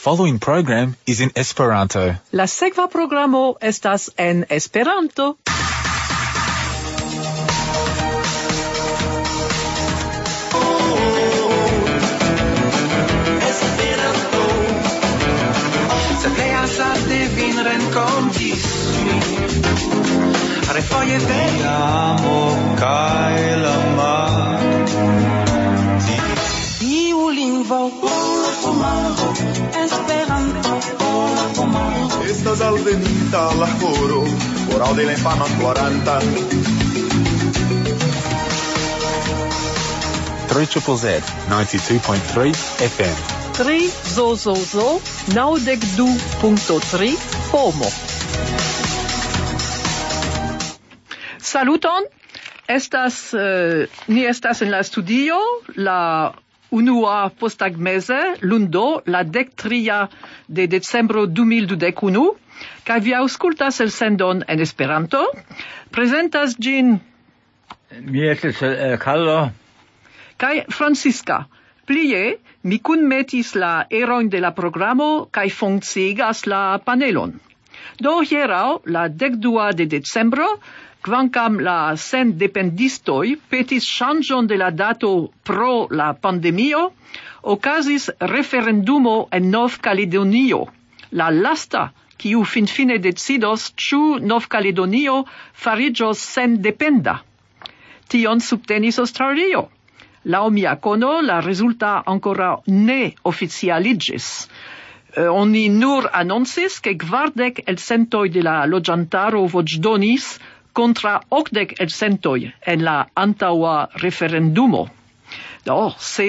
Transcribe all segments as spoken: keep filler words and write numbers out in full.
following program is in Esperanto. La sekva programo estas en Esperanto. Vin renkontis mi refoje vejamo kaj la mar iu lingvo la pomaro Esperanto la pomaro estas alveninta la horo horo de la infano floranta three Z Z Z ninety-two point three F M. tri zo zo zo naŭdek du punkto tri Pomo. Saluton. Estas uh, ni estas en la studio la unua posttagmeze lundo la dek tria de decembro du mil dudek unu kaj vi aŭskultas elsendon en Esperanto. Prezentas ĝin Mi estas uh, Carlo kaj Francisca. Plie, mi kunmetis la erojn de la programo kaj funkciigas la panelon. Do hieraŭ, la dekdua de decembro, kvankam la sendependistoj petis ŝanĝon de la dato pro la pandemio, okazis referendumo en Nov-Kaledonio, la lasta, kiu finfine decidos ĉu Nov-Kaledonio fariĝos sendependa. Tion subtenis Aŭstralio. Laŭ mia kono, la rezulta ancora ne oficialiĝis. Eh, oni nur anoncis ke kvardek elcentoj de la loĝantaro voĉdonis kontraŭ okdek elcentoj en la antaŭa referendumo. Do, se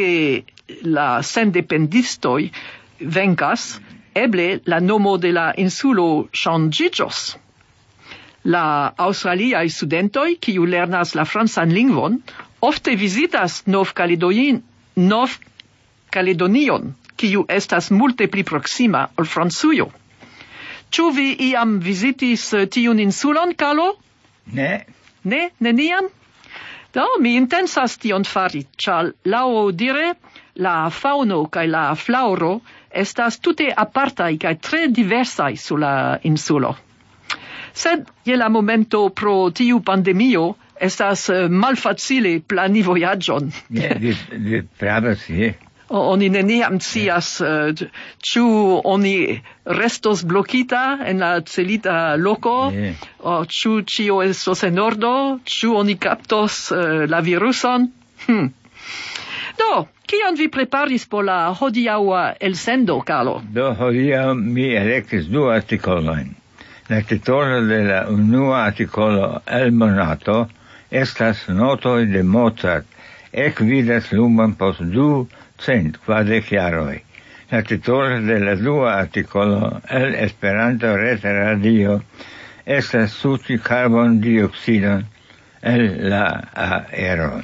la sendependistoj venkas, eble la nomo de la insulo ŝanĝiĝos. La aŭstraliaj studentoj, kiu lernas la francan lingvon, ofte visitas Nov-Kaledonion, Nov-Kaledonion, kiu estas multe pli proksima ol Francujo. Ĉu vi iam vizitis tiun insulon, Carlo? Ne. Ne, neniam? Do, mi intensas tion fari, ĉar laŭdire la faŭno kaj la flaŭro estas tute apartaj kaj tre diversaj sur la insulo. Sed je la momento pro tiu pandemio estas uh, malfacile plani vojaĝon. Ja, vi, vi pravas, je. Oni neniam scias uh, ĉu oni restos blokita en la celita loko, Yeah. o ĉu ĉio estos en ordo, ĉu oni kaptos uh, la viruson. Hm. Do, kion vi preparis por la hodiaŭa elsendo, Carlo? Do hodiaŭ mi elektis du artikolojn. La titolo de la unua artikolo El Monato estas notoj de Mozart, ekvidas lumon post du cent kvardek jaroj. La titolo de la dua artikolo El Esperanto Reta Radio estas suĉi karbon dioksidon el la aero.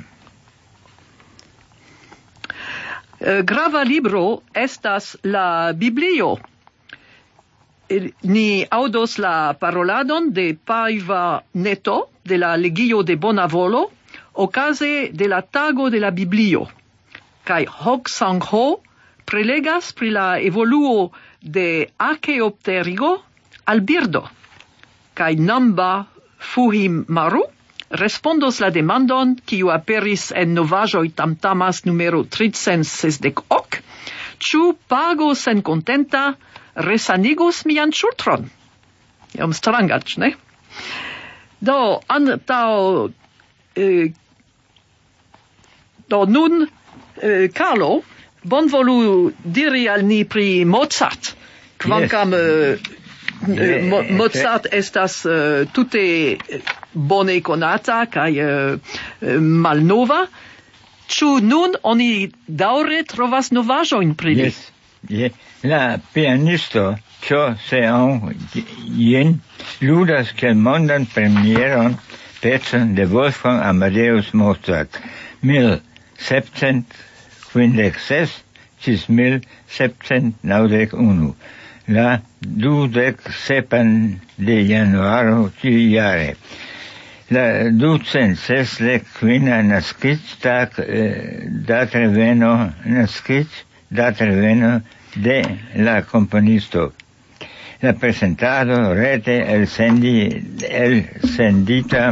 Uh, grava libro estas la Biblio. Ni audos la paroladon de Paiva Neto de la Legio de Bonavolo okaze de la tago de la Biblio. Kaj Hok Sang-ho prelegas pri la evoluo de Archaeopterigo al birdo. Kaj Namba Fuhim Maru respondos la demandon kiu aperis en novaĵoj tamtamas numero tricent sesdek ok, ĉu pago senkontenta resanigus mian ŝultron. Iom strangaĉ, ne? Do, antaŭ eh, do nun eh, Carlo, bonvolu diri al ni pri Mozart, kvankam yes. eh, Mo- Mozart estas eh, tute bone konata kaj eh, malnova. Ĉu nun oni daŭre trovas novaĵojn pri li? Yes. Yeah. La pianisto Cho Seon Yin ludas kiel mondan premieron pecon de Wolfgang Amadeus Mozart mil sepcent kvindek ses ĝis mil sepcent naŭdek unu. La dudek sepan de januaro ĉiujare. La ducent sesdek kvina naskiĝtag eh, datreveno naskiĝ datreveno de la componisto. La presentado rete el sendi, el sendita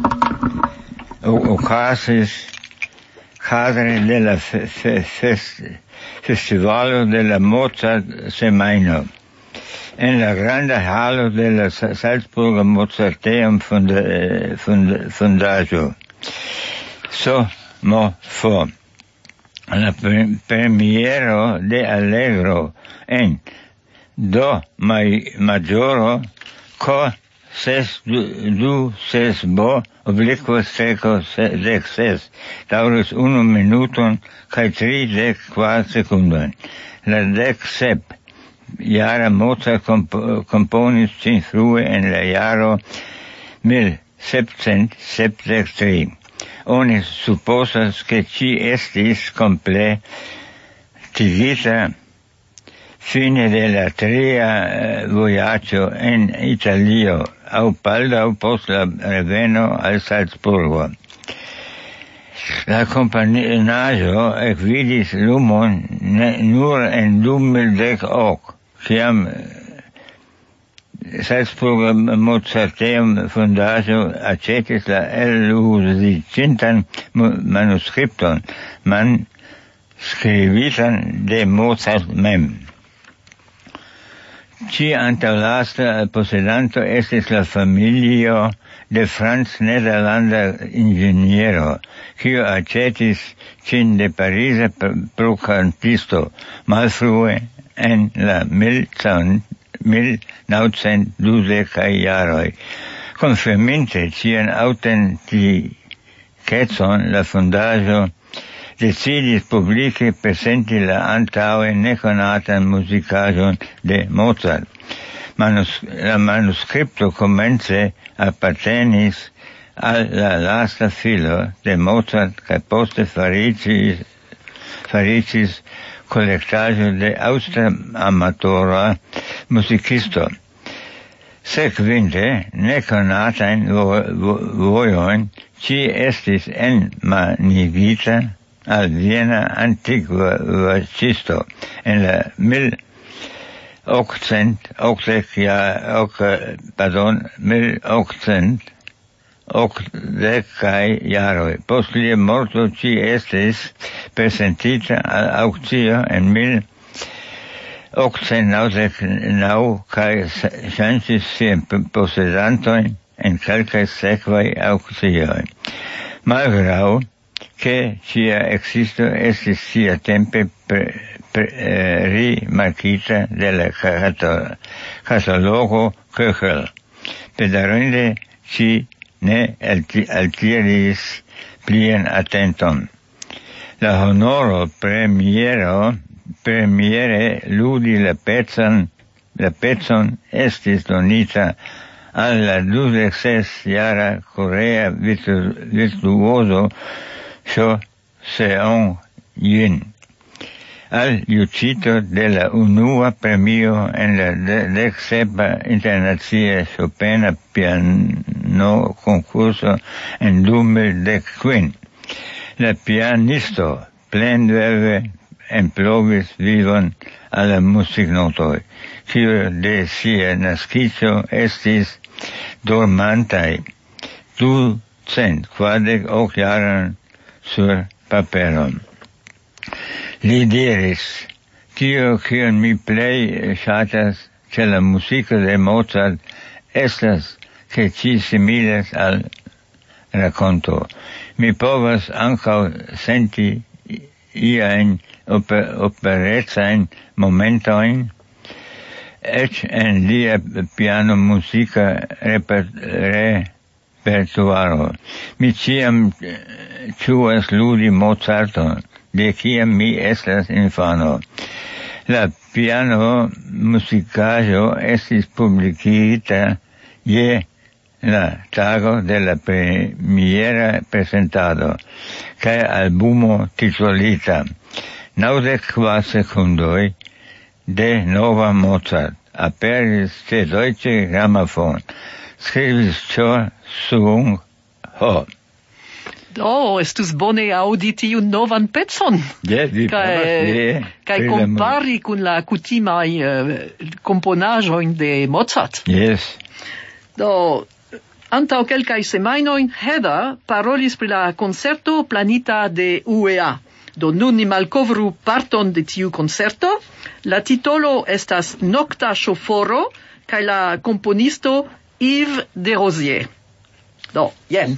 ocasis cadre de la fe, fe, fest, Festival de la Mozart Semaino en la grande halo de la Salzburger Mozarteum Fundajo. So mo fo la pre- premiero de Allegro en do mai maggioro co ses du, du ses bo obliquo seco dec ses taurus unu minuton kai tri dec quar secundon. La dec sep jara Mozart comp- componis cin frue en la jaro mil septcent sepdec tri. Oni supposas che ci estis completigita fine de la tria voyaggio en Italio au baldaŭ post la reveno al Salzburgo. La kompaninaĵo ekvidis lumon ne, nur en du mil dek ok, kiam Salzburger Mozarteum Fundaĵo aĉetis la eluziĝintan manuskripton manskribitan de Mozart mem. Ci antaŭlasta posedanto estis la familio de Franz Nederlanda inĝeniero, kiu aĉetis ĝin de pariza prokantisto malfrue en la mil naŭcent dudekaj jaroj. Konfirminte ĝian aŭtentikecon, la fondaĵo decidis publike presenti la antaŭe nekonatan muzikaĵon de Mozart. Manus, la manuskripto komence apartenis al la lasta filo de Mozart kaj poste fariĝis fariĝis kolektaĵo de aŭstra amatora muzikisto. Sekvinte nekonatajn vojojn ĝi estis enmanigita al Viena antikvaĵisto en la mil octcent ocdek pardon mil octcent ocdekaj jaroj. Post lia morto ĝi estis presentita al aŭkcio en mil octcent naŭdek naŭ kaj ŝanĝis siajn posedantojn en kelkaj sekvaj aŭkcioj. Malgraŭ che sia existo estis sia tempe pre, pre, eh, rimarkita de la catalogo Köchel. Pedarinde ci ne altiris plien attenton. La honoro premiero premiere ludi la pezon la pezon estis donita al la dudek ses jara korea virtu, virtuoso Cho Seon Yin, al juĝito de la unua premio en la dek sepa internacia Chopina piano konkurso en du mil dek kvin. La pianisto plenverve emplovis vivon al la muziknotoj, kiuj de sia naskiĝo estis dormantaj ducent kvardek ok jaron sur paperon. Li diris, tio kion mi plej ŝatas ĉe la muziko de Mozart estas ke ĝi similas al rakonto. Mi povas ankaŭ senti iajn oper, operecajn momentojn eĉ en lia piano muzika reper, repertuaro. Mi ĉiam ĉuas ludi Mozarton, de kiam mi estas infano. La piano muzikaĵo estis publikigita je la tago de la premiera presentado, kaj albumo titolita naŭdek kvar sekundoj de nova Mozart aperis ĉe Deutsche Grammophon. Skribis Cho Sung Ho. Do, estus bone audi tiun novan pezon. Yes, vi Kai, povas diri kai pri la compari kun la kutimaj uh, komponaĵojn de Mozart. Yes. Do, antaŭ kelkaj semajnoj Heather parolis pri la koncerto planita de U E A. Do nun ni malkovru parton de tiu koncerto. La titolo estas Nokta ŝoforo kaj la komponisto Yves Desrosiers. Do, jen.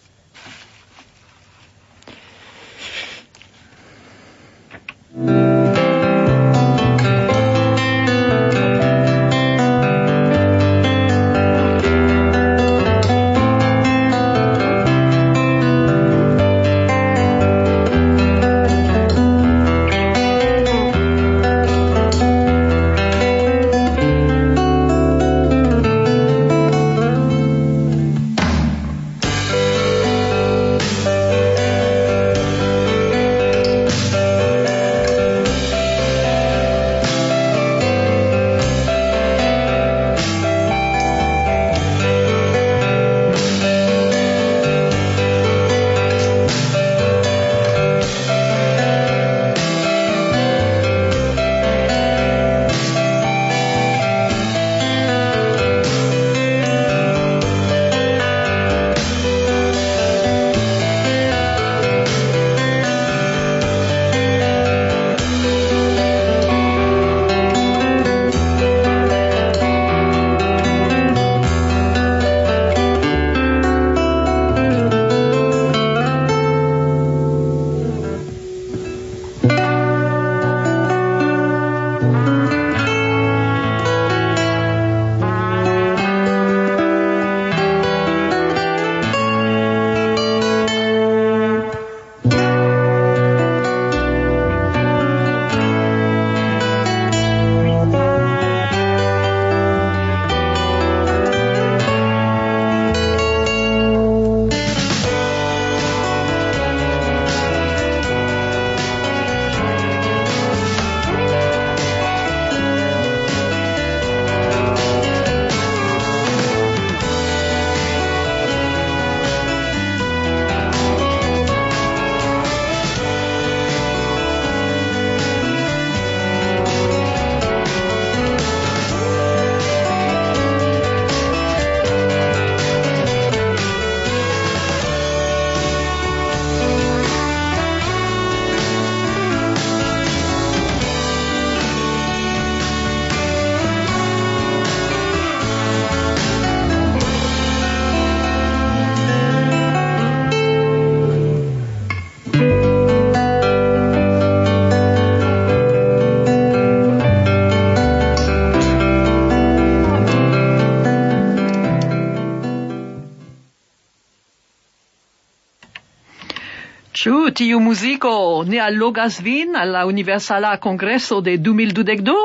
Ĉu tiu muziko ne allogas vin al la Universala Kongreso de du mil dudek du,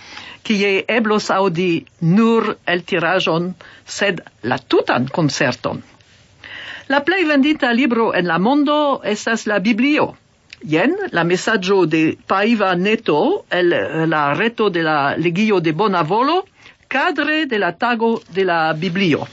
kie eblos aŭdi nur eltiraĵon, sed la tutan koncerton? La plej vendita libro en la mondo estas la Biblio. Jen la mesaĝo de Paiva Neto el la reto de la Legio de Bona Volo, kadre de la tago de la Biblio.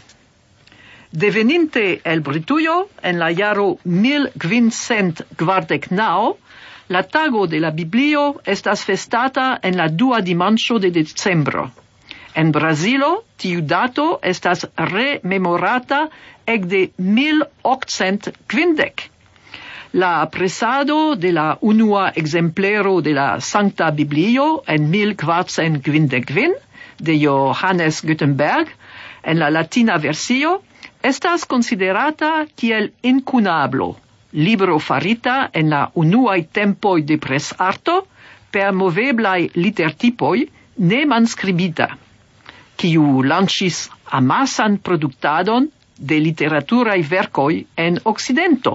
Deveninte el Britujo en la jaro mil kvicent kvardek naŭ, la tago de la Biblio estas festata en la dua dimanĉo de decembro. En Brazilo tiu dato estas rememorata ekde mil okcent kvindek. La presado de la unua exemplero de la Sankta Biblio en mil kvarcent kvindek kvin de Johannes Gutenberg en la latina versio estas considerata kiel incunablo, libro farita en la unuaj tempoj de presarto per moveblaj litertipoj ne manskribita, kiu lanĉis amasan produktadon de literaturaj verkoj en Okcidento.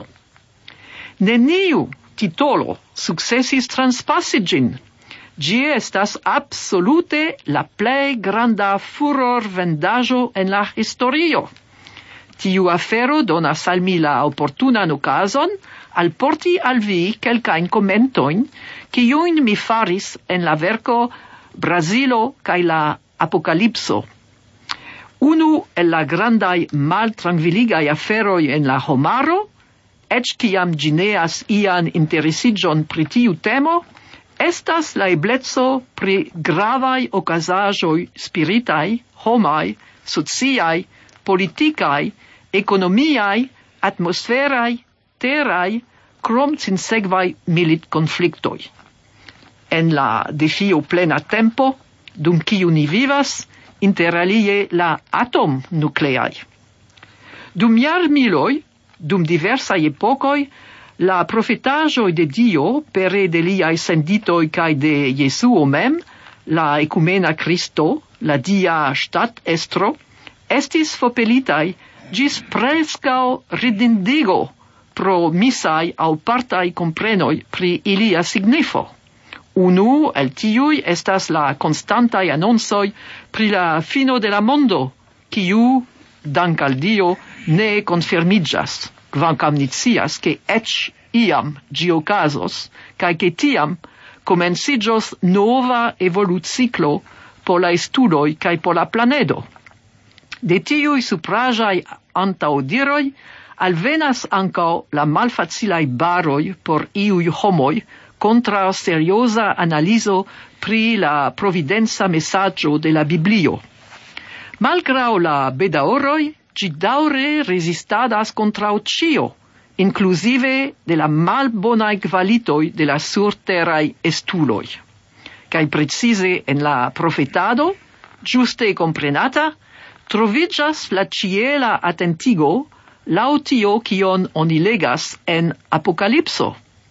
Neniu titolo sukcesis transpasi ĝin. Ĝi estas absolute la plej granda furorvendaĵo en la historio. Tiu afero donas al mi la oportunan okazon alporti al vi kelkajn komentojn, kiujn mi faris en la verko Brazilo kaj la Apokalipso. Unu el la grandaj maltrankviligaj aferoj en la homaro ec ciam gineas ian interesigion pri tiu temo, estas la eblezo pri gravai ocasajoi spiritai, homai, sociai, politicai, economiai, atmosferai, terrai, crom cinsegvai milit conflictoi. En la defio plena tempo, dum ciu ni vivas, inter alie la atom nucleai. Dum iar miloi, dum diversai epocoi, la profetagioi de Dio, pere de liai senditoi cae de Jesuo mem, la ecumena Christo, la dia stat estro, estis fopelitai gis prescao ridindigo pro misai au partai comprenoi pri ilia signifo. Unu el tiui estas la constantai annonsoi pri la fino de la mondo, kiu, dank al Dio, ne confirmigas, kvankam ni scias ke ec iam gi okazos, kaj ke tiam komenciĝos nova evoluciklo por la studoj kaj por la planedo. De tiuj supraĵaj antaŭdiroj alvenas ankaŭ la malfacilaj baroj por iuj homoj contra seriosa analizo pri la providenza messaggio de la Biblio. Malgrau la bedaoroi, ci daure resistadas contra cio, inclusive de la malbonai qualitoi de la surterai estuloi. Cai precise en la profetado, giuste comprenata, trovigas la ciela attentigo lautio cion oni legas en Apocalipso.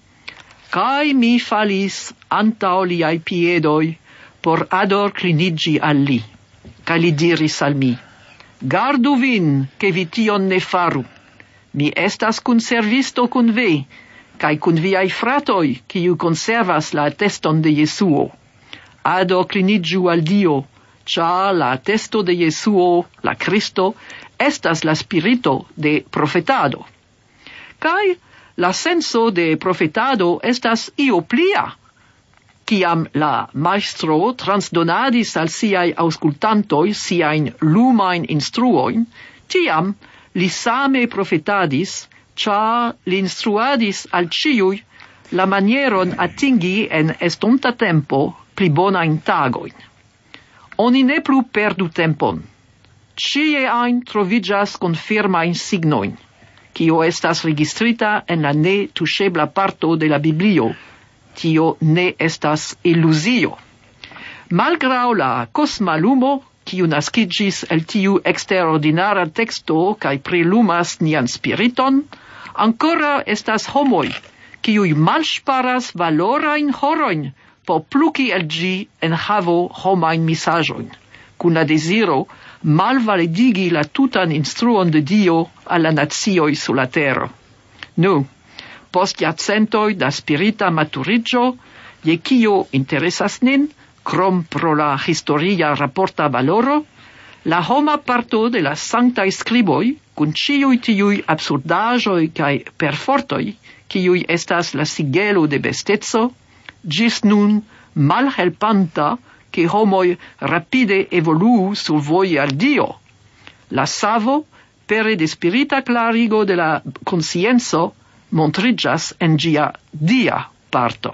Cai mi falis antao liai piedoi por ador clinigi al li. Cai li diris al mi, gardu vin, che vi tion ne faru. Mi estas cun servisto cun ve, cai cun viai fratoi, ciu conservas la atteston de Jesuo. Ador clinigiu al Dio, cia la attesto de Jesuo, la Cristo, estas la spirito de profetado. Cai la senso de profetado estas io plia. Ciam la maestro transdonadis al siai auscultantoi siain lumain instruoin, tiam li same profetadis, cia li instruadis al ciui la manieron atingi en estonta tempo pli bonain tagoin. Oni ne plu perdu tempon. Cie ein trovigas confirmain signoin, cio estas registrita en la ne tuŝebla parto de la Biblio. Tio ne estas illusio. Malgrau la cosma lumo, kiu naskigis el tiu extraordinara texto kaj prilumas nian spiriton, ancora estas homoi, kiuj malŝparas valorajn horojn por pluki el ĝi en havo homajn misaĵojn, kun la deziro malvalidigi la tutan instruon de Dio al la nacioj sur la tero. Nu, post jacentoi da spirita maturigio, je kio interesas nin, krom pro la historia rapporta valoro, la homa parto de la sanctae scriboi, cun ciui tiui absurdagioi cae perfortoi, kiui estas la sigelo de bestezo, gis nun malhelpanta che homoi rapide evoluu sur voie al Dio. La savo, pere de spirita clarigo de la conscienzo, montrigas en gia dia parto.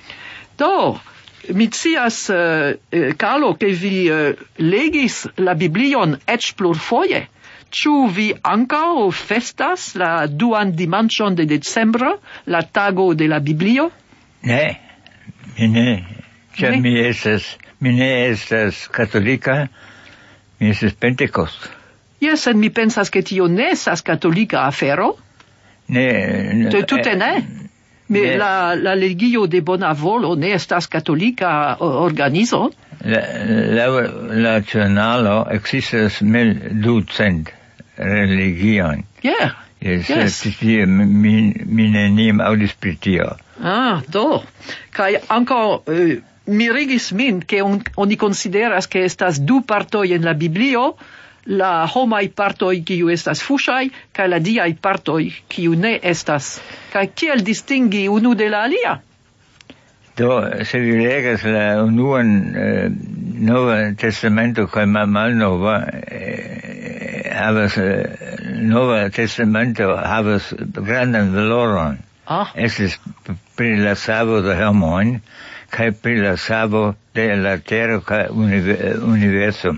Do, mi scias, uh, Carlo, che vi uh, legis la Biblion ec plurfoje. Ciu vi ancao festas la duan dimanĉon de decembro, la tago de la Biblio? Ne, mi ne, ĉar mi estas, mi ne estas katolika, mi estas Pentecost. Yes, en mi pensas che tio ne estas katolika afero? Ne, ne tute ne. Me ne. La, la legio de bona volo ne estas katolika organizo? La, la, la cionalo existas mil ducent religion. Yeah. Yes, yes. Tio, mi, mi neniam audis pri tio. Ah, do. Kai anko uh, mirigis min che on, oni consideras che estas du partoi en la Biblio, la homai partoi kiu estas fuŝaj kaj la diaj partoi kiu ne estas. Kaj kiel distingi unu de la alia? Do, se vi legas la unuan eh, Nova Testamento kaj malnova, eh, havas eh, Nova Testamento havas grandan valoron. Ah, Estis pri la savo de homojn kaj pri la savo de la tero kaj unive- universum.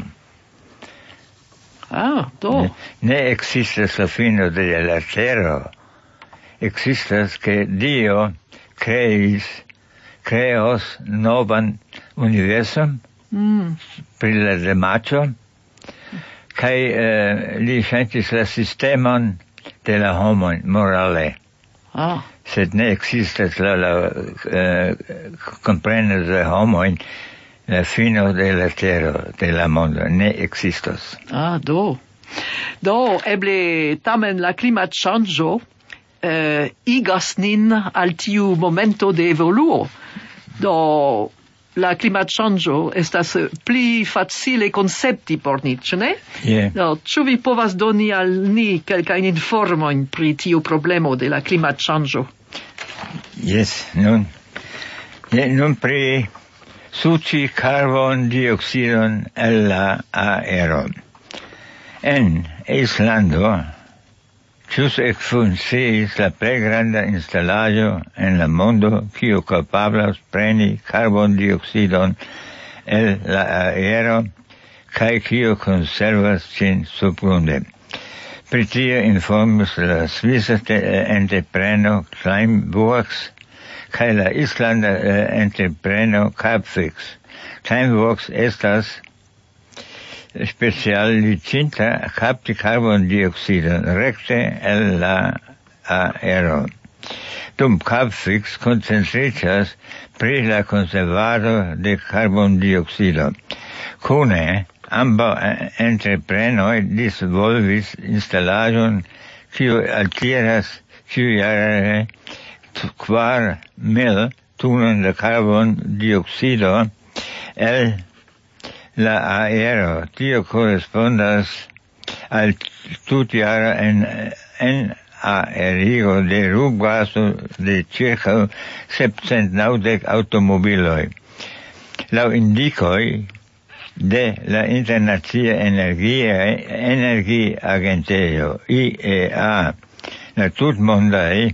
ah, do. Ne existas la fino de la tero. Existas que Dio creis, creos novan universum Mm. pri la demaĉo kaj eh, li ŝanĝis la sistemon de la homoj morale. Ah, Sed ne existas la, la eh, kompreno de homoj la fino de la tero, de la mondo. Ne existas. ah, do. Do, eble tamen la klimatŝanĝo eh, igas nin al tiu momento de evoluo. Do, la klimatŝanĝo estas eh, pli facile koncepti por ni, ĉu ne? Yeah. Do, ĉu vi povas doni al ni kelkajn informojn pri tiu problemo de la klimatŝanĝo? Yes, nun, ye, nun pri suĉi karbon dioksidon el la aero. En Islando, ĵus ekfunkciis la plej granda instalaĵo en la mondo, kiu kapablas preni karbon dioksidon el la aero kaj kiu konservas ĝin surgrunde. Pri tio informis la svisa entrepreno Climeworks kaj la islanda eh, entrepreno Capfix. Climeworks estas specializinta kapti karbon dioksidon rekte el la aero. Dum Capfix koncentriĝas pri la konservado de karbon dioksido. Kune ambaŭ entreprenoj disvolvis instalaĵon kiu altiras ĉiujare kvar mil tonon de karbon dioksido el la aero. Tio korespondas al tutjara en en aerigo de rubgaso de ĉirkaŭ sepcent naŭdek aŭtomobiloj. Laŭ indikoj de la Internacia Energia Energiaagentejo I E A, la tutmondaj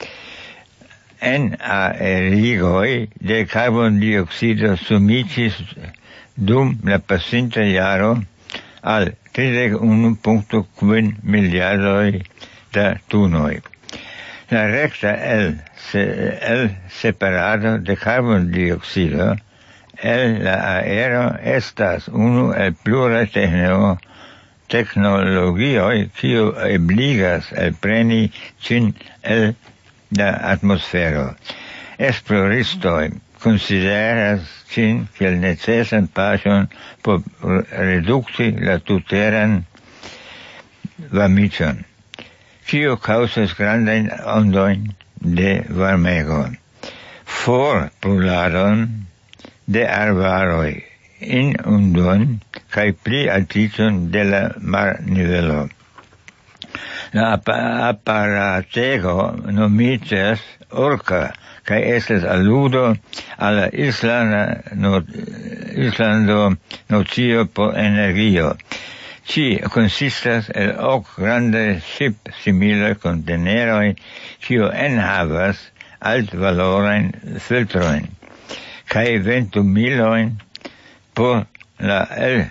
en aerigoj de karbon dioksido sumiĝis dum la pasinta jaro al tridek unu punkto kvin miliardoj da tunoj. La rekta el, se, el separado de karbon dioksido el la aero estas unu el pluraj techno, teknologioj kiu ebligas elpreni ĝin el la atmosfero. Esploristoj consideras ĝin kiel necesan paŝon por redukti la tuteran varmiĝon, kiu kaŭzas grandajn ondojn de varmego. For bruladon de arbaroj, inundon kaj pli altiĝon de la marnivelo. La aparatego nomiĝas Orca kaj estas aludo al la islanda no, Islando nocio por energio. Ĝi konsistas el ok grandaj ŝip-similaj konteneroj, kiu enhavas altvalorajn filtrojn kaj ventumilojn por la el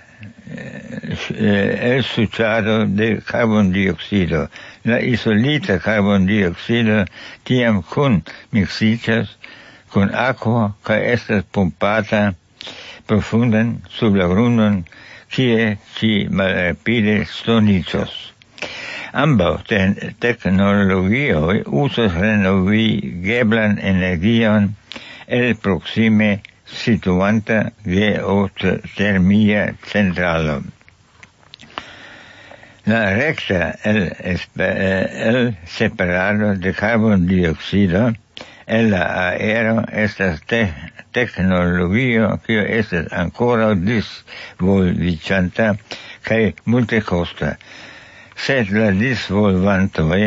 el suĉado de karbondioksido. La isolita karbondioksido tiam kun miksiĝas kun akvo kaj estas pumpata profundan sub la grundon, kie ĝi malrapide stoniĝos. Ambaŭ te- teknologioj uzas renovigeblan energion el proksime situanta geotermia centralo. La recta el, el separado de carbon dioxido el la aero estas te, tecnologio que estas ancora disvolviĝanta kaj multekosta. Sed la disvolvantoj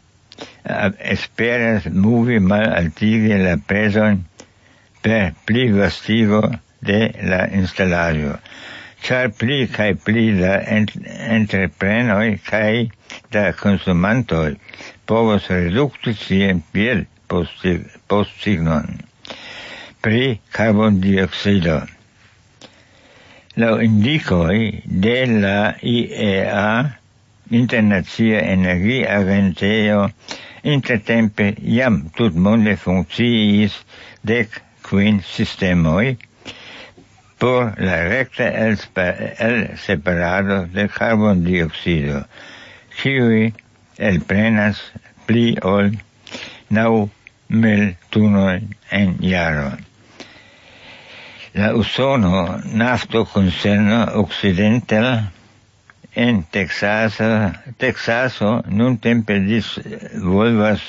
esperas movi malaltigi la prezon per pli vastigo de la instalaĵo, ĉar pli kaj pli da ent- entreprenoj kaj da consumantoj povos redukti sian piel postsignon pri carbondioxido. Laŭ indikoj de la I E A, Internacia Energiagentejo, intertempe jam tutmonde funkciis dek kvin sistemoj por la rekta elseparado de carbondioxido, kiuj elprenas pli ol naŭ mil tunojn en jaro. La Usono naftokoncerno Occidental en Teksaso, Teksaso nuntempe disvolvas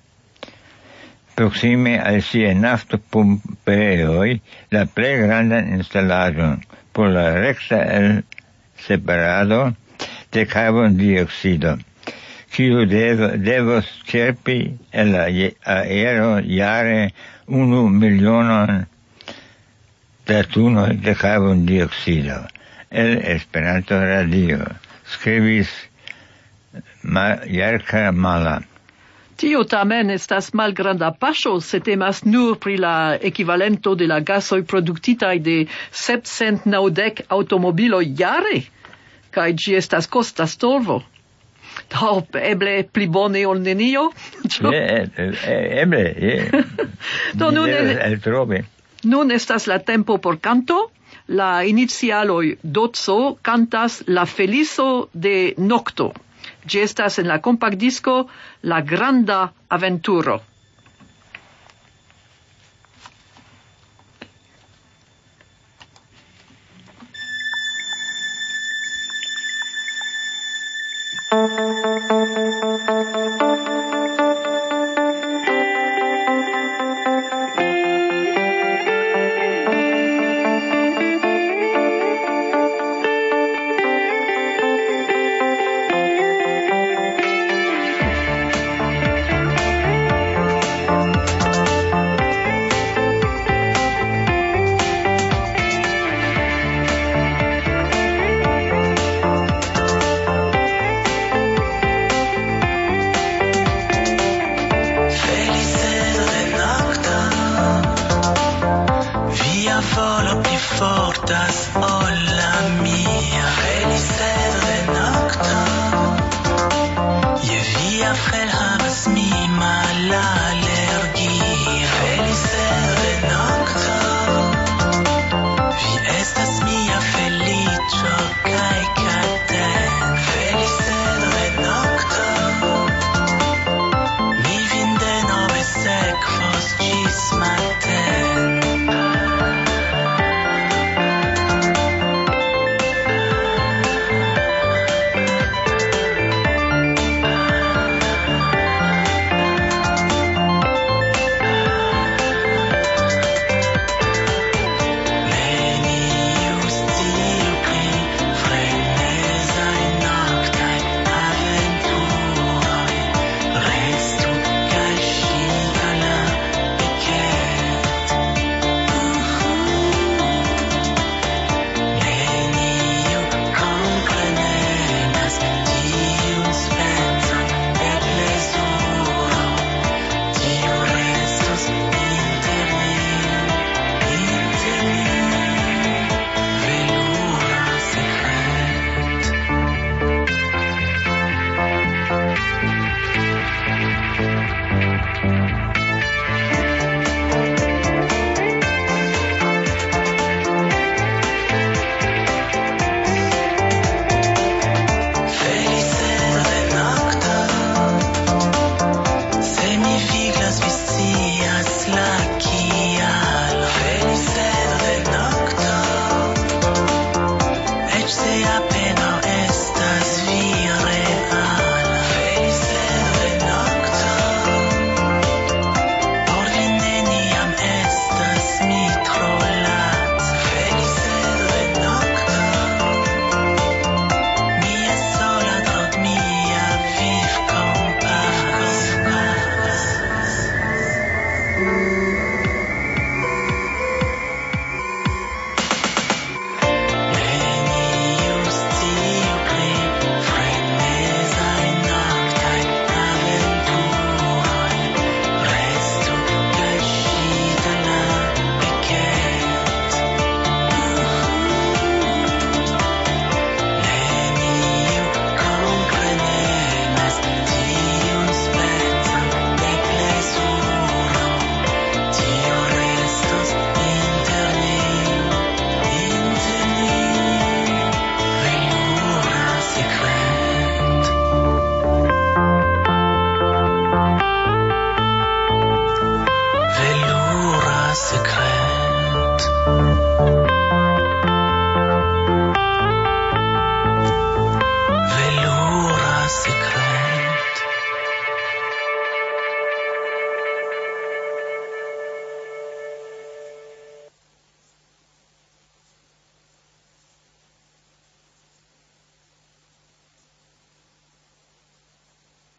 proxime al siaj naftopumpeoj la plej grandan instalaĵon por la rekta elseparado de carbondioxido, kiu dev, devos ĉerpi el la aero jare unu milionon da tunoj de carbondioxido. El Esperanto Radio skribis Jarka Mala. Tio tamen estas malgranda paŝo, se temas nur pri la ekvivalento de la gasoj produktitaj de sepcent naŭdek aŭtomobiloj jare, kaj ĝi estas kosta solvo. Do, eble pli bone ol nenio? Eble, Do nun eltrovi. Nun estas la tempo por canto. La inicialoj Dotso cantas La Felizo de Nokto. Ĝi estas en la kompaktdisko La Granda Aventuro.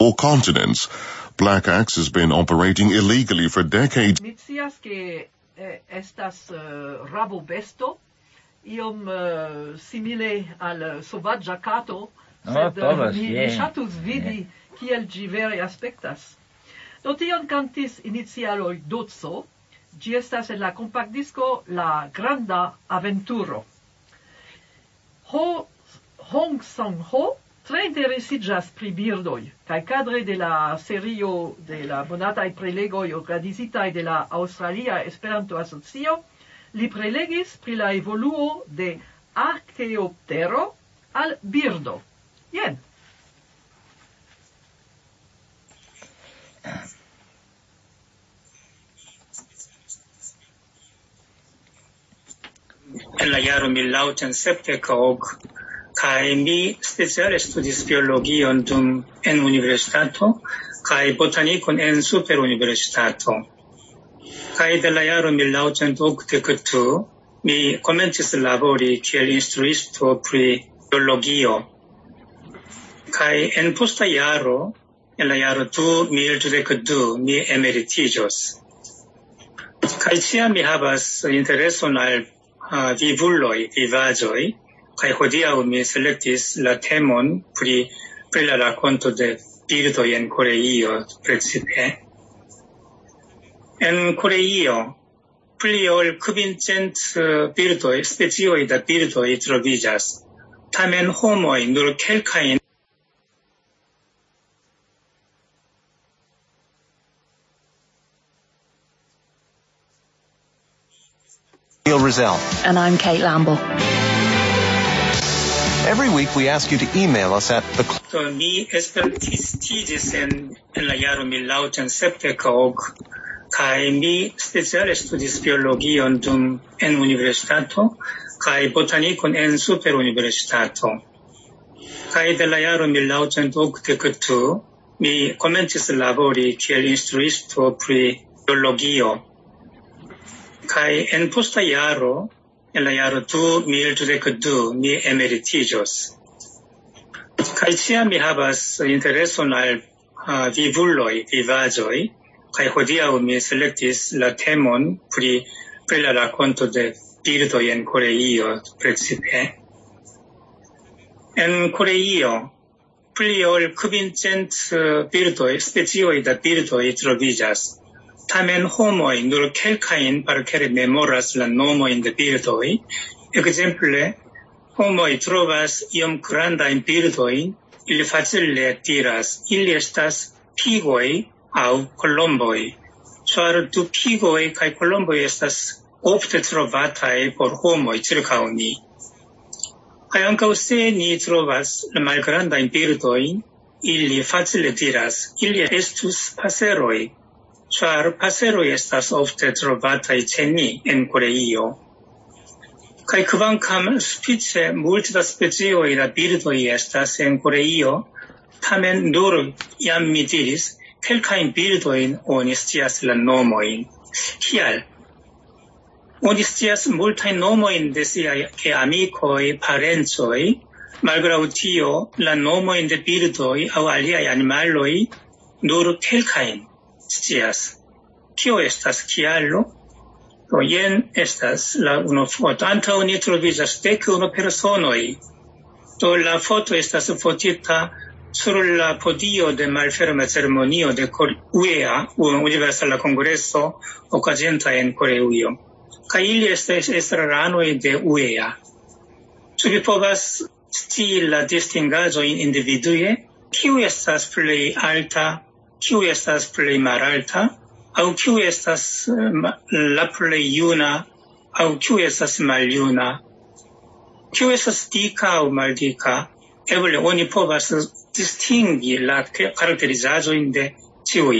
or continents. Black Axe has been operating illegally for decades. Mitias que eh, estas uh, rabo besto, iom uh, simile al sovaĝa kato, sed uh, mi, mi ŝatus vidi kiel ĝi vere aspektas. Do tion kantis inicialoj Doco, ĝi estas en la kompaktdisko La Granda Aventuro. Ho Hong Song-ho tre interesiĝas pri birdoj, kaj kadre de la serio de la monataj prelegoj organizitaj de la Aŭstralia Esperanto-Asocio, li prelegis pri la evoluo de Archaeoptero al birdo. Jen. En la jaro mil naŭcent sepdek ok, kaj mi speciale studis biologion dum en universitato kaj botanikon en superuniversitato. Kaj de la jaro mil naŭcent okdek du mi komencis labori kiel instruisto pri biologio. Kaj en posta jaro, en la jaro du mil dudek du, mi emeritiĝos. Kaj ĉiam mi havas intereson al uh, vivuloj, vivaĵoj, kaj hodiaŭ mi selektis la temon pri, pri la rakonto de birdoj en Koreio precipe. En Koreio, pli ol kvincent birdoj, specioj da birdoj troviĝas. Tamen homoj nur kelkajn Neil Rizal. And I'm Kate Lamble. Every week we ask you to email us at the... So, mi esperantistiĝis en, en la jaro mil naŭcent sepdek ok, kaj mi speciale studis biologion dum en universitato kaj botanikon en superuniversitato. Kaj de la jaro mil naŭcent okdek du mi komencis labori kiel instruisto pri biologio. Kaj en posta jaro, en la jaro du mil dudek du, mi emeritiĝos. Kaj ĉiam mi havas intereson al uh, vivuloj, vivaĵoj, kaj hodiaŭ mi selektis la temon pri, pri la rakonto de birdoj en Koreio precipe. En Koreio, pli ol kvincent birdoj, specioj da birdoj troviĝas. Tamen homoj nur kelkajn parkere memoras la nomojn de birdoj. Ekzemple, homoj trovas iom grandajn birdojn, ili facile diras, ili estas pigoj aŭ kolomboj. Ĉar du pigoj kaj kolomboj estas ofte trovataj por homoj ĉirkaŭ ni. Kaj ankaŭ se ni trovas la malgrandajn birdojn, ili facile diras, ili estus paseroj. Ĉar paseroj estas ofte trovataj ĉe ni en Koreio. Kaj kvankam sufiĉe multe da specioj da birdoj estas en Koreio, tamen nur jam mi diris, kelkajn birdojn oni scias la nomojn. Kial? Oni scias multajn nomojn de siaj geamikoj, parencoj, malgraŭ tio la nomojn de birdoj aŭ aliaj animaloj nur kelkajn scias. Kio estas kialo? Do jen estas la unu foto. Antaŭ ni troviĝas dek unu personoj. Do la foto estas fotita sur la podio de malferma ceremonio de U E A, Universala Kongreso, okazanta en Koreio. Kaj ili estas estraranoj de U E A. Ĉu vi povas scii la distingaĵojn individue? Kiu estas plej alta? Kiu estas plej malalta, aŭ kiu estas la plej juna, aŭ kiu estas maljuna? Kiu estas dika aŭ maldika? Eble oni povas distingi la karakterizaĵojn de ĉiuj.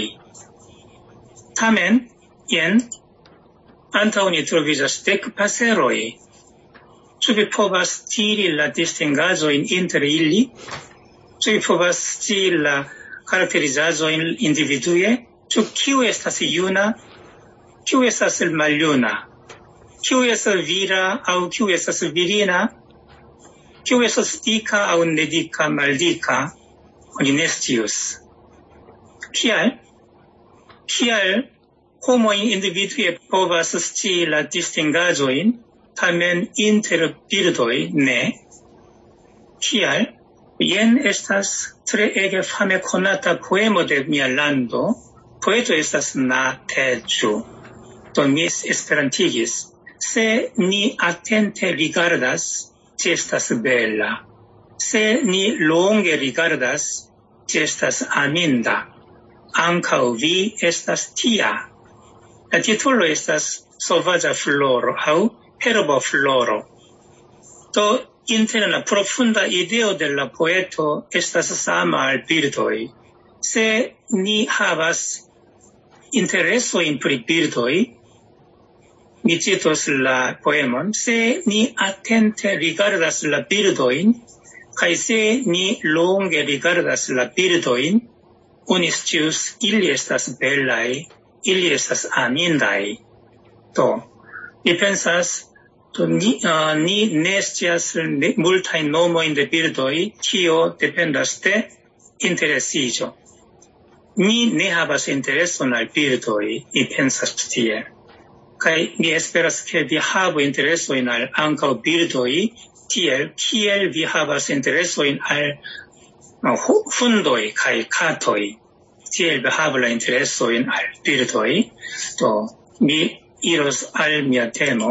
Tamen, jen, antaŭ ni troviĝas dek paseroj. Ĉu vi povas scii la distingaĵojn inter ili? Ĉu vi povas scii la karakterizaĵojn individue? Ĉu kiu estas juna? Kiu estas maljuna? Kiu estas vira aŭ kiu estas virina? Kiu estas dika aŭ nedika, maldika? Oni ne scius. kial? Kial homoin individue povas scii la distingaĵojn, tamen inter birdoj ne? Kial? Jen estas treege fame konata poemo de mia lando. Poeto estas Na Te-ju. Do mi esperantigis. Se ni atente rigardas, ci estas bella. Se ni longe rigardas, ci estas aminda. Ankaŭ vi estas tia. La titolo estas Sovaĝa floro aŭ Herbofloro. Do interna profunda ideo de la poeto estas sama al birdoj. Se ni havas interesojn pri birdoj, mi citos la poemon, se ni atente rigardas la birdojn, kaj se ni longe rigardas la birdojn, oni scius ili estas belaj, ili estas amindaj. Do, mi pensas, do ni, uh, ni ne scias multajn nomojn de birdoj, tio dependas de interesiĝo. Ni ne havas intereson al birdoj, mi pensas tie. Kaj mi esperas ke vi havu interesojn al ankaŭ birdoj, tiel kiel vi havas interesojn al uh, hundoj kaj katoj. Tiel vi havu la interesojn al birdoj. Do mi iros al mia temo.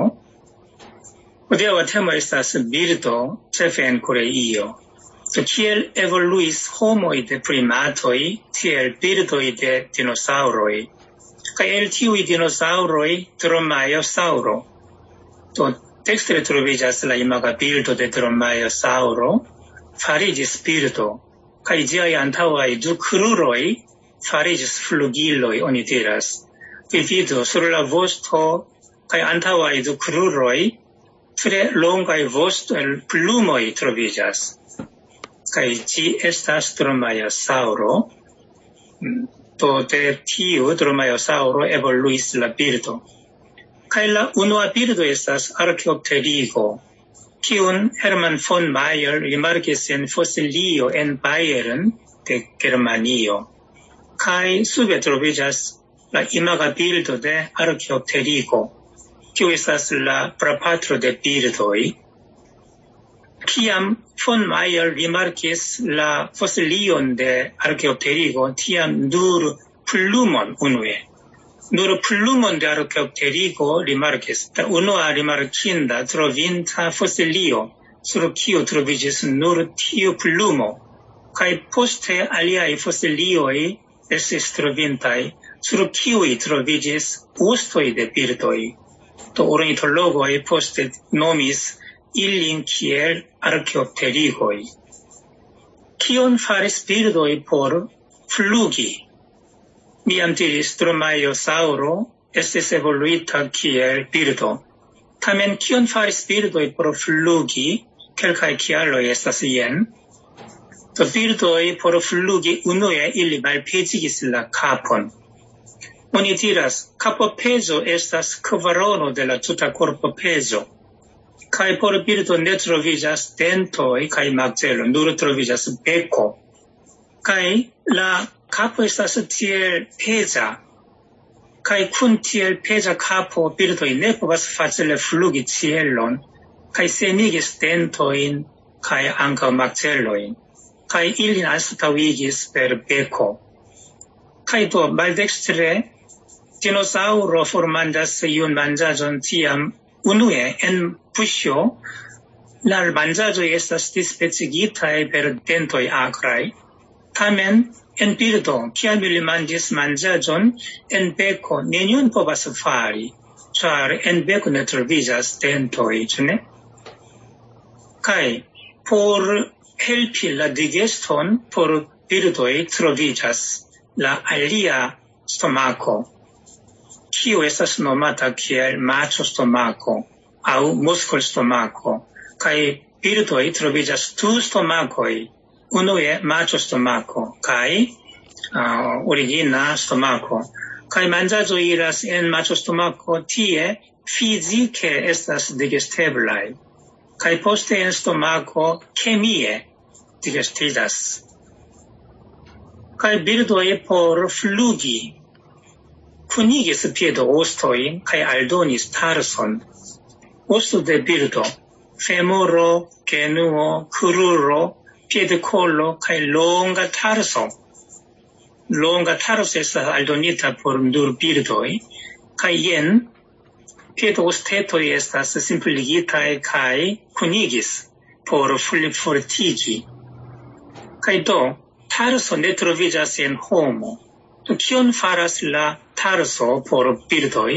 Hodiaŭa temo estas birdo, ĉefe en Koreio. Do kiel evoluis homoj de primatoj, tiel birdoj de dinosaŭroj. Kaj el tiuj dinosaŭroj dromaeosaŭro. Do dekstre troviĝas la imaga bildo de dromaeosaŭro, fariĝis birdo, kaj ĝiaj antaŭaj du kruroj fariĝis flugiloj, oni diras. Vi vidu sur la vosto kaj antaŭaj du kruroj tre longaj vostoj plumoj troviĝas. Kaj ĝi estas dromaeosaŭro. Do de tiu dromaeosaŭro evoluis la birdo. Kaj la unua birdo estas Archaeopterygo, kiun Hermann von Meyer rimarkis en fosilio en Bayern de Germanio. Kaj sube troviĝas la imaga bildo de Archaeopterygo, kiu estas la prapatro de birdoj. Kiam von Meyer rimarkis la fosilion de Archaeopterygo, tiam nur plumon unue. Nur plumon de Archaeopterygo rimarkis. La unua rimarkinda trovinta fosilio, sur kiu troviĝis nur tiu plumo. Kaj poste aliaj fosilioj estis trovintaj, sur kiuj troviĝis ostoj de birdoj. Do ornitologoj poste nomis ilin kiel Archaeopterygoj. Kion faris birdoj por flugi? Mi jam diris dromaeosaŭro estis evoluita kiel birdo. Tamen kion faris birdoj por flugi? Kelkaj kialoj estas jen. Do birdoj por flugi unue ili malpezigis la kapon. Oni diras, kapopezo estas kvarono de la tuta korpopezo. Kaj por birdo ne troviĝas dentoj kaj makzelo, nur troviĝas beko. Kaj la kapo estas tiel peza. Kaj kun tiel peza kapo birdoj ne povas facile flugi cielon, kaj senigis dentojn kaj ankaŭ makzelojn. Kaj ilin anstataŭigis per beko. Kaj do maldekstre dinosaŭro formanĝas iun manĝaĵon tiam unue en buŝo la manĝaĵoj estas dispecigitaj per dentoj akraj. Tamen en birdo, kiam ili manĝis manĝaĵon, en beko nenion povas fari, ĉar en beko ne troviĝas dentoj, ĉu ne? Kaj por helpi la digeston por birdoj troviĝas la alia stomako, kiu estas nomata kiel maĉo stomako aŭ muskolstomako. Kaj birdoj troviĝas du stomakoj, unue maĉo stomako kaj uh, origina stomako. Kaj manĝaĵoj iras en maĉo stomako, tie fizike estas digesteblaj. Kaj poste en stomako kemie digestiĝas. kai birdoi por flugi, kunigis piedo ostoi, kai aldonis tarson, osto de birdo, femoro, genuo, cruro, piedicollo, kai longa tarso. Longa tarso estas aldonita por nur birdoi, kai jen, piedo ostetoi estas simpligitai kai kunigis por fortigi. Kai do, tarso ne troviĝas en homo. Do kion faras la tarso por birdoi?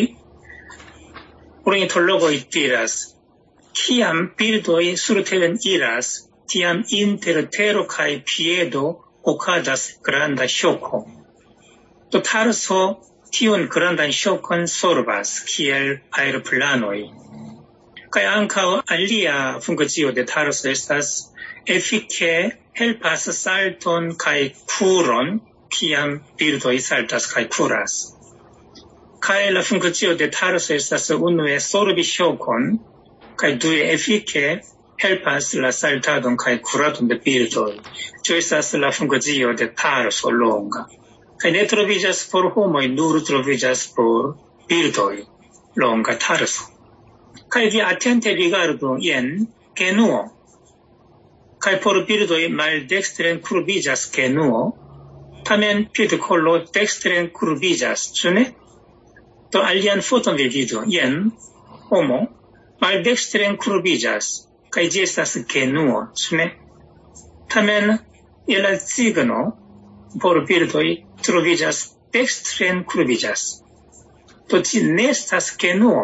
Ornitologoj diras, kiam birdoi surteren iras, tiam inter tero kaj piedo okazas granda ŝoko. Do tarso tion grandan ŝokon sorbas kiel aeroplanoj. Kaj ankaŭ alia funkcio de tarso estas efike helpas salton kaj kuron kiam birdoj saltas kaj kuras. Kaj la funkcio de tarso estas unue sorbi ŝokon kaj due efike helpas la saltadon kaj kuradon de birdoj. Tio estas la funkcio de tarso longa. Kaj ne troviĝas por homoj, nur troviĝas por birdoj longa tarso. Kaj vi atente rigardu jen genuo. Kaj por birdoj maldekstren kurbiĝas genuo, tamen piedicollo dekstren kurbiĝas, ĉu ne? Do alian foton vi vidu, jen homo maldekstren kurbiĝas, kaj ĝi estas genuo, ĉu ne? Tamen je la cigno por birdoj troviĝas dekstren kurbiĝas. Do ĝi ne estas genuo,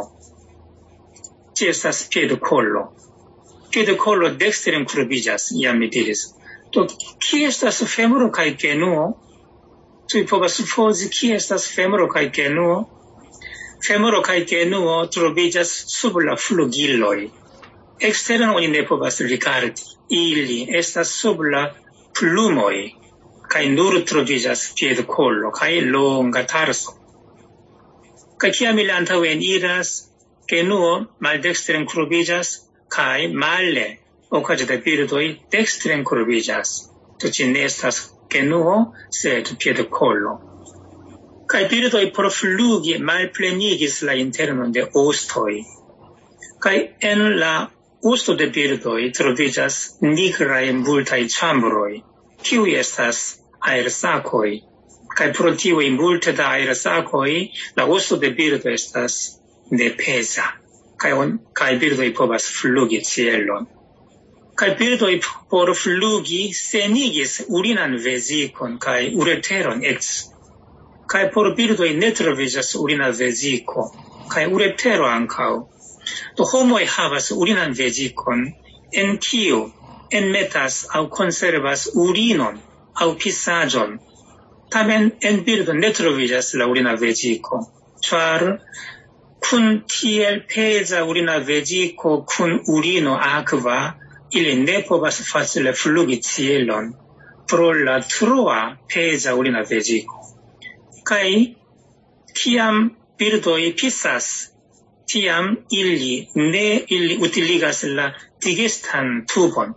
ĝi estas piedicollo. Piedicollo dekstren kurbiĝas, jam mi diris. Do kie estas femoro kaj genuo? Ĉu vi povas supozi kie estas femoro kaj genuo? Femoro kaj genuo troviĝas sub la flugiloj. Eksteren oni ne povas rigardi. Ili estas sub la plumoj kaj nur troviĝas piedicollo kaj longa tarso. Kaj kiam ili antaŭen iras, genuo maldekstren kurbiĝas kaj male okaĵo de birdoj dekstren kurbiĝas. Do ĝi ne estas genuo, sed piedicollo. Kaj birdoj por flugi malplenigis la internon de ostoj. Kaj en la osto de birdoj troviĝas nigraj multaj ĉambroj, kiuj estas aersakoj. Kaj pro tiuj multe da aersakoj, la osto de birdo estas nepeza. Kaj, on, kaj birdoj povas flugi cielon. Kaj birdoj por flugi senigis urinan vezikon kaj ureteron eĉ. Kaj por birdoj ne troviĝas urina veziko, kaj uretero ankaŭ. Do homoj havas urinan vezikon, en kiu enmetas aŭ konservas urinon aŭ pisaĵon. Tamen en birdo ne troviĝas la urina veziko, ĉar kun tiel peza urina veziko kun urino akva, ili ne povas facile flugi cielon pro la troa peza urina veziko. Kaj kiam birdoj pisas, tiam ili ne ili utiligas la digestan tubon,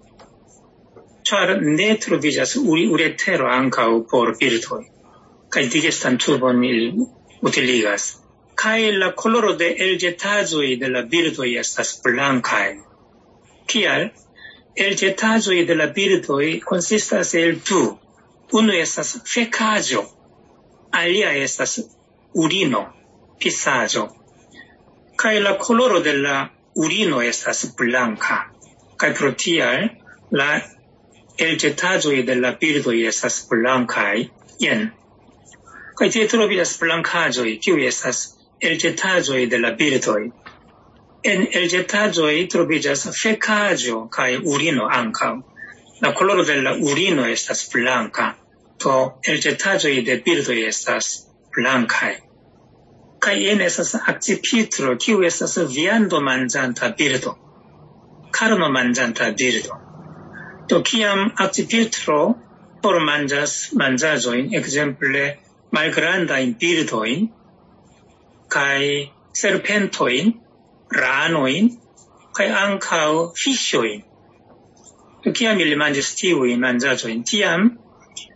ĉar ne troviĝas uretero ankaŭ por birdoj, kaj digestan tubon ili utiligas. Kaj la koloro de elĵetaĵoj de la birdoj estas blankaj. Kial? Elĵetaĵoj de la birdoj konsistas el du. Unu estas fekaĵo, alia estas urino, pisaĵo. Kaj la koloro de la urino estas blanka. Kaj pro tial la elĵetaĵoj de la birdoj estas blankaj. Jen. Kaj tie troviĝas blankaĵoj, kiuj estas elĵetaĵoj de la birdoj. En elĵetaĵoj troviĝas fekaĵo kaj urino ankaŭ. La koloro de la urino estas blanka, do elĵetaĵoj de birdoj estas blankaj. Kaj jen estas akcipitro, kiu estas viando manĝanta birdo, karno manĝanta birdo. Do kiam akcipitro formanĝas manĝaĵojn, ekzemple malgrandajn birdojn, kaj serpentojn, ranojn, kaj ankaŭ fiŝojn. Do kiam ili manĝas tiujn manĝaĵojn, tiam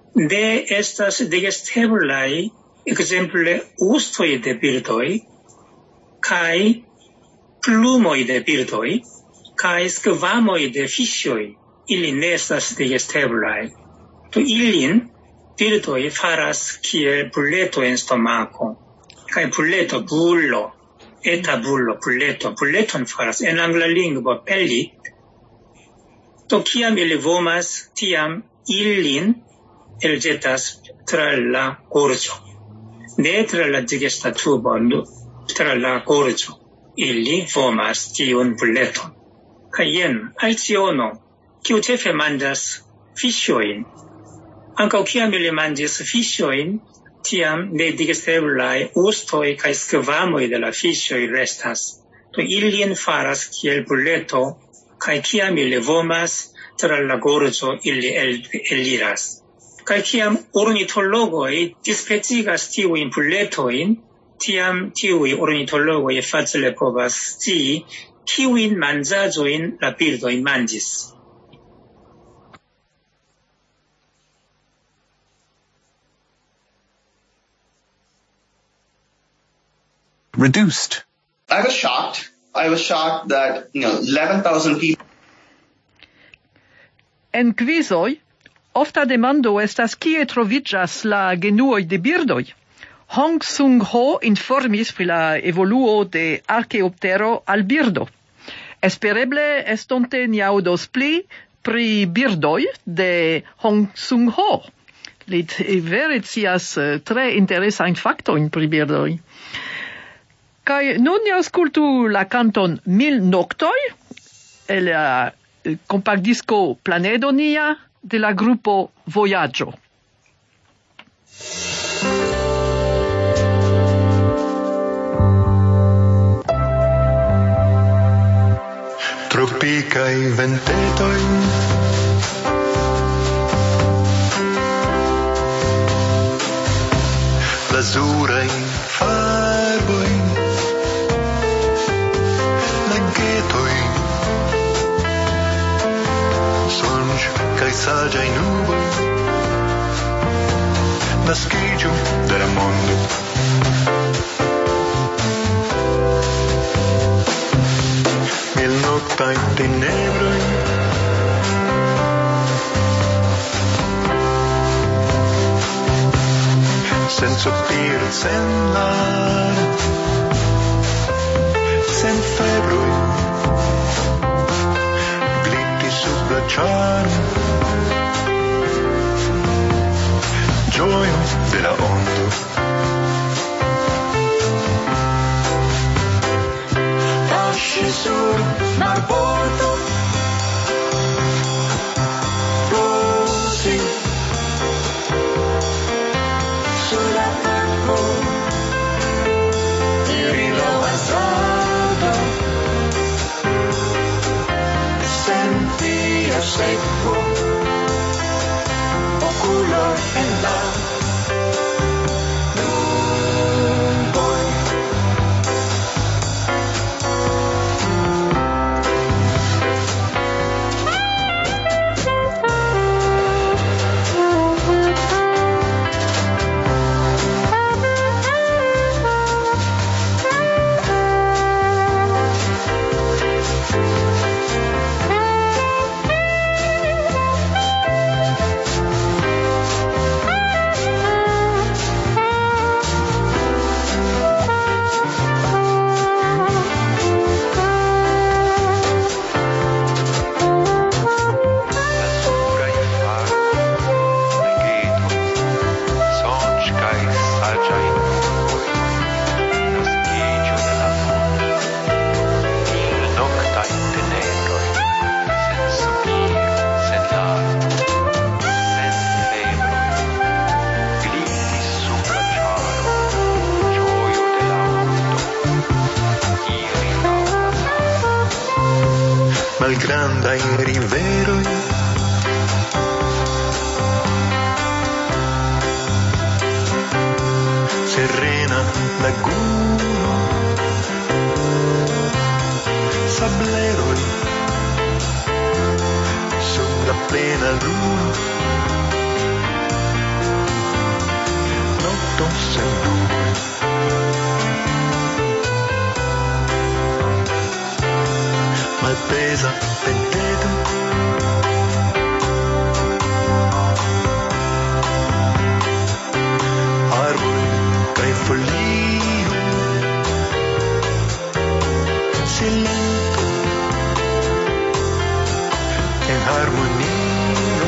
ne estas digesteblaj ekzemple ostoj de birdoj kaj plumoj de birdoj kaj skvamoj de fiŝoj, ili ne estas digesteblaj. Do ilin birdoj faras kiel buleto en stomako, kaj buleto bullo, eta bullo, buleto, buleton faras en angla lingvo pellit. Do kiam ili vomas, tiam ilin elĵetas tra la gorĝo. Ne tra la digesta tubo, tra la gorĝo. Ili vomas tiun buleton. Kaj jen, aiciono, kiu ĉefe manĝas fiŝojn. Ankaŭ kiam ili manĝis fiŝojn, tiam nedigesteblaj ostoj kaj skvamoj de la fiŝoj restas. Do ilin faras kiel buleto, kaj kiam ili vomas, tra la gorĝo ili el, eliras. Kaj kiam ornitologoj dispecigas tiujn buletojn, tiam tiuj ornitologoj facile povas scii kiujn manĝaĵojn la birdoj manĝis. Reduced. I was shocked. I was shocked that, you know, eleven thousand people. En quizoj, ofta demando estas kie troviĝas la genuoj de birdoj. Hong Sung-ho informis pri la evoluo de Archaeoptero al birdo. Espereble estonte ni aŭdos pli pri birdoj de Hong Sung-ho. Li vere scias tre interesajn faktojn pri birdoj. Kaj nun ni aŭskultu la kanton Mil noktoj el la kompaktdisko Planedonia de la grupo Vojaĝo. Tropikaj ventetoj lazuraj farboj lagetoj sonĝ kaj saĝaj nuboj naskiĝo de la mondo. Mil noktaj tenebroj sen sopir, sen lar, sen febroj gliti sub la ĉaro ĝojo de la ondo. Paŝi sur marbordo rosi sur la akvo iri laŭ hazardo sen via sekvo okuloj en la nuboj. Malgrandaj riveroj serena laguno sableroj sub la plena luno mondo sen tu. Malpesa penteto, arbori cae folio, silento, en armonio,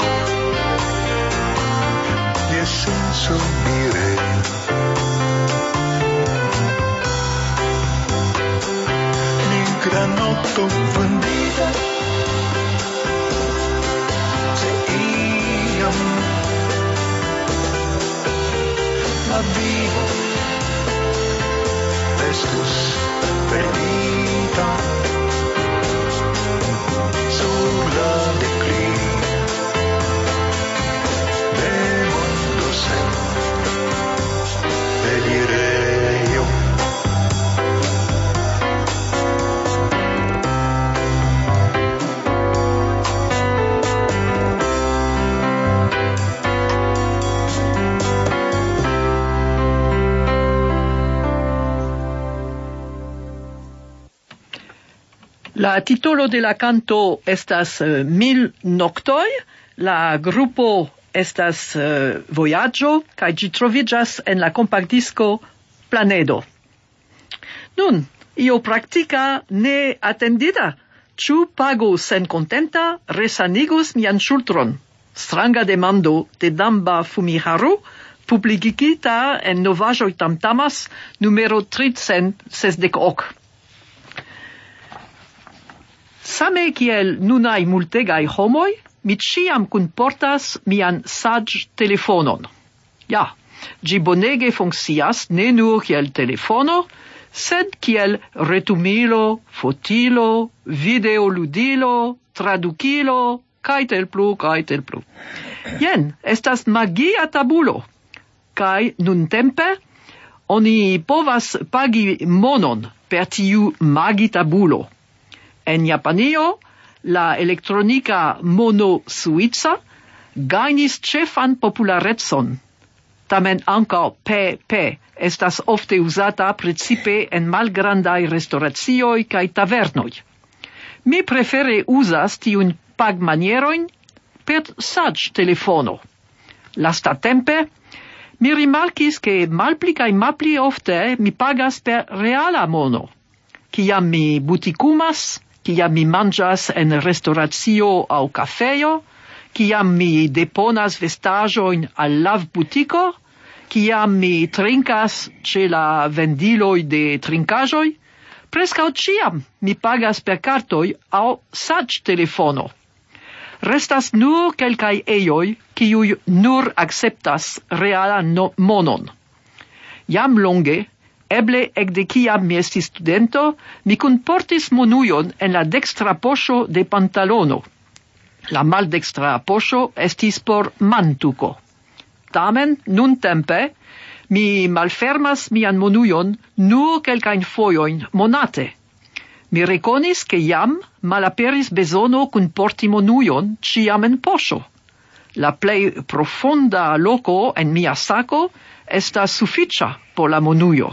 nel senso direi. Granotto vendita se iam la vivo estus perdita sur la declin de mondo sen delireio. La titolo de la canto estas uh, Mil Noctoj, la grupo estas uh, Voyaggio, kaj ĝi troviĝas en la kompaktdisko Planedo. Nun, io praktika ne atendita, ĉu pago senkontenta resanigus mian ŝultron? Stranga demando de Damba Fumiharu, publikigita en Novaĵoj Tamtamas numero tricent sesdek ok. Same kiel nunaj multegaj homoj, mi ĉiam kunportas mian saĝ-telefonon. Ja, ĝi bonege funkcias ne nur kiel telefono, sed kiel retumilo, fotilo, videoludilo, tradukilo, kaj tel plu, kaj tel plu. Jen, estas magia tabulo, kaj nuntempe oni povas pagi monon per tiu magitabulo. En Japanio, la elektronika mono suiza gajnis ĉefan popularecon. Tamen ankaŭ P P estas ofte uzata precipe en malgrandaj restoracioj kaj tavernoj. Mi prefere uzas tiun pagmanierojn per saĝ-telefono. Lastatempe, mi rimarkis ke malpli kaj malpli ofte mi pagas per reala mono. Kiam mi butikumas, kiam mi manĝas en restoracio aŭ kafejo, kiam mi deponas vestaĵojn al lavbutiko, kiam mi trinkas ĉe la vendiloj de trinkaĵoj, preskaŭ ĉiam mi pagas per kartoj aŭ saĝ-telefono. Restas nur kelkaj ejoj, kiuj nur akceptas realan no monon. Jam longe, eble ekde kiam mi estis studento, mi kunportis monujon en la dekstra poŝo de pantalono. La maldekstra poŝo estis por mantuko. Tamen, nuntempe, mi malfermas mian monujon nur kelkajn fojojn monate. Mi rekonis ke jam malaperis bezono kunporti monujon ĉiam en poŝo. La plej profunda loko en mia sako estas sufiĉa por la monujo.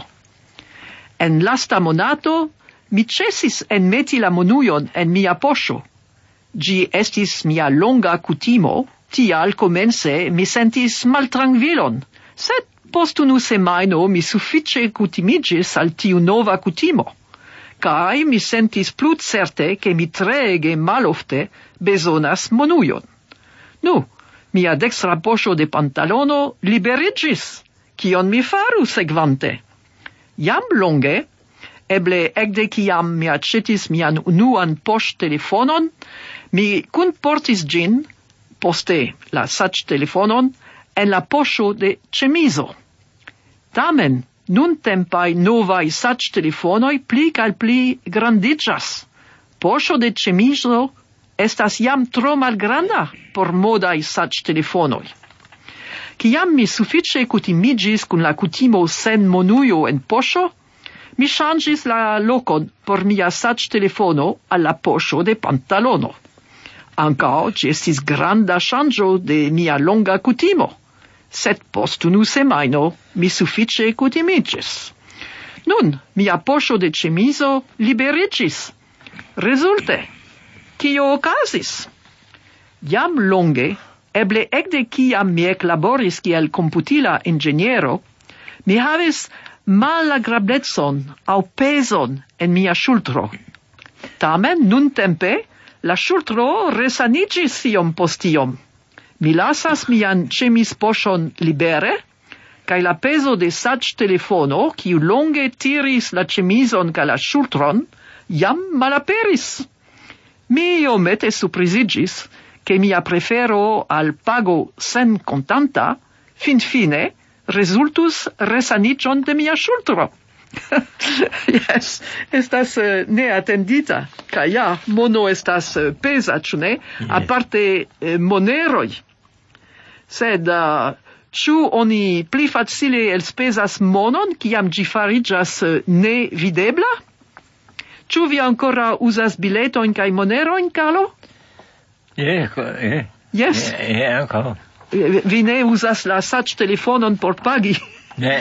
En lasta monato, mi ĉesis enmeti la monujon en mia poŝo. Ĝi estis mia longa kutimo, tial komence mi sentis maltrankvilon, sed post unu semajno mi sufiĉe kutimiĝis al tiu nova kutimo, kaj mi sentis plu certe, ke mi treege malofte bezonas monujon. Nu, mia dekstra poŝo de pantalono liberiĝis. Kion mi faru sekvante? Jam longe, eble ekde kiam mi aĉetis mian unuan poŝtelefonon, mi kunportis ĝin, poste la saĝ-telefonon, en la poŝo de ĉemizo. Tamen, nuntempaj novaj saĝ-telefonoj pli kaj pli grandiĝas. Poŝo de ĉemizo estas jam tro malgranda por modaj saĝ-telefonoj. Kiam mi sufiĉe kutimiĝis kun la kutimo sen monujo en poŝo, mi ŝanĝis la lokon por mia saĝ-telefono al la poŝo de pantalono. Ankaŭ ĝi estis granda ŝanĝo de mia longa kutimo, Sed post unu semajno mi sufiĉe kutimiĝis. Nun mia poŝo de ĉemizo liberiĝis. Rezulte, kio okazis? Jam longe, eble ekde kiam mi eklaboris kiel komputila inĝeniero, mi havis malagrablecon aŭ pezon en mia ŝultro. Tamen nuntempe la ŝultro resaniĝis iom post iom. Mi lasas mian ĉemispoŝon libere, kaj la pezo de saĝtelefono, kiu longe tiris la ĉemizon kaj la ŝultron, jam malaperis. Mi iomete surpriziĝis, ke mia prefero al pago sen kontanta, finfine resultus resaniĝon de mia ŝultro. Yes, estas uh, neatendita. Kaj ja, mono estas uh, peza, ĉu ne? Yes. Aparte uh, moneroj. Sed uh, ĉu oni pli facile elspezas monon, kiam ĝi fariĝas uh, nevidebla? Ĉu vi ancora uzas biletojn kaj monerojn, Carlo? Yeah, yeah. Yes. Yeah, yeah, ancora. Vi ne uzas la saĝtelefonon por pagi? Ne.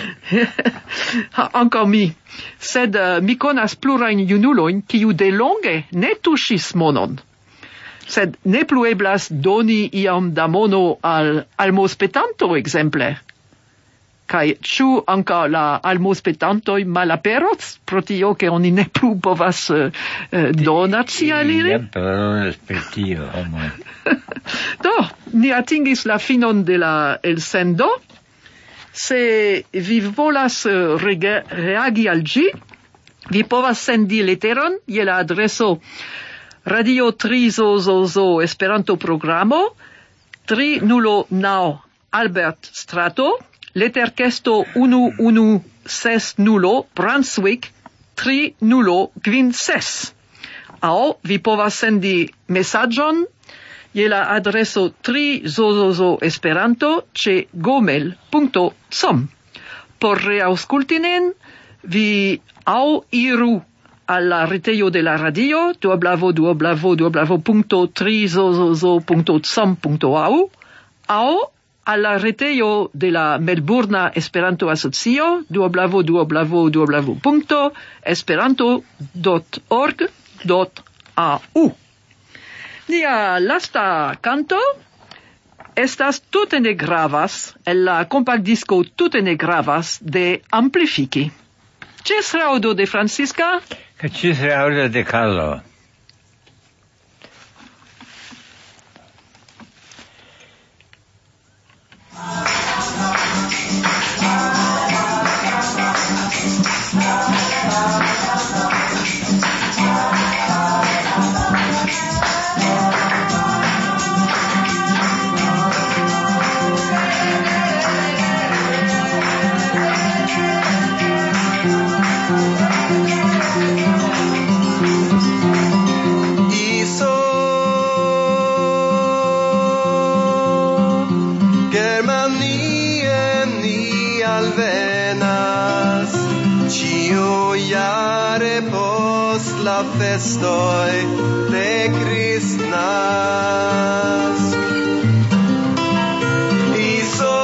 Ankaŭ mi. Sed uh, mi konas plurajn junulojn, kiu de longe ne tuŝis monon. Sed ne plu eblas doni iom da mono al almospetantoj, ekzemple. Kaj ĉu ankaŭ la almospetantoj malaperos pro tio, ke oni ne plu povas uh, donaci al ili? Respektio, homoj. Do, ni atingis la finon de la elsendo. Se vi volas rege, reagi al ĝi, vi povas sendi leteron je la adreso Radio tri Zozozo Esperanto Programo tri nulo naŭ Albert Strato, leterkesto unu unu ses nulo Brunswick tri nulo kvin ses. Aŭ vi povas sendi mesaĝon je la adreso tri Zozozo Esperanto ĉe gmail punkto com. Por reaŭskultinen, vi aŭ iru al la retejo de la radio www www punkto tri zozozo punkto com punkto a u aŭ al la retejo de la Melburna Esperanto Asocio www www punkto esperanto dot org dot a u. Nia lasta canto estas tute ne gravas, el la compact disco tute ne gravas de Amplifiki. Cis raudo de Francisca? Che cis raudo de Carlo. Festoi de Kristnask. Iso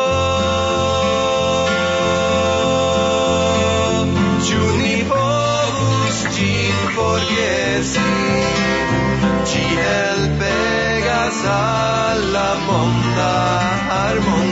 ĉu ni povus ĝin forgesi, ĝi helpegas al la monda harmonio.